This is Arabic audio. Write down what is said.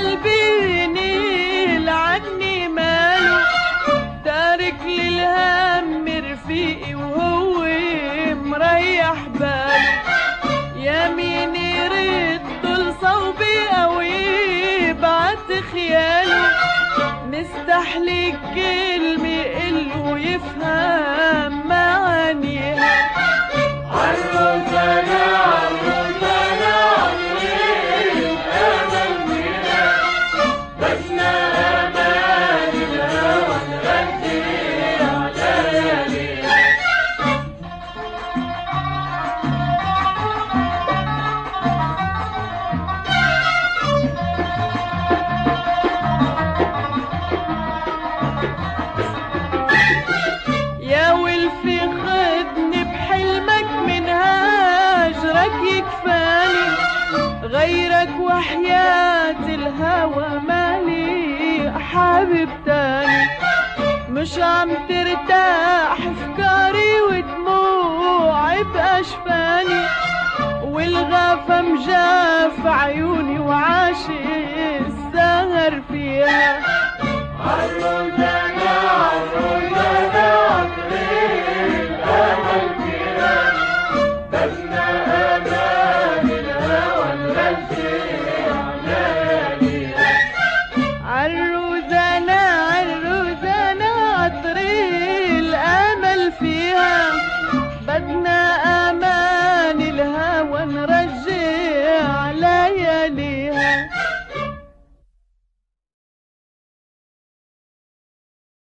قلبي نيل عني ماله، تارك للهم رفيقي وهو مريح باله. يا مين يرد لصوبي او يبعت خياله، نستحلي كلمة يقله يفهم معانيها. عالروسانة عالروسانة عالريق أمل فينا، بسنا أمان الهوى نغني على ليالينا. يا ولفي خدني بحلمك من هاجرك يكفاني، غيرك وحياة الهوى مالي حابب تاني. مش عم ترتاح افكاري ودموعي باشفاني، والغافة مجاف عيوني وعاشق السهر فيها.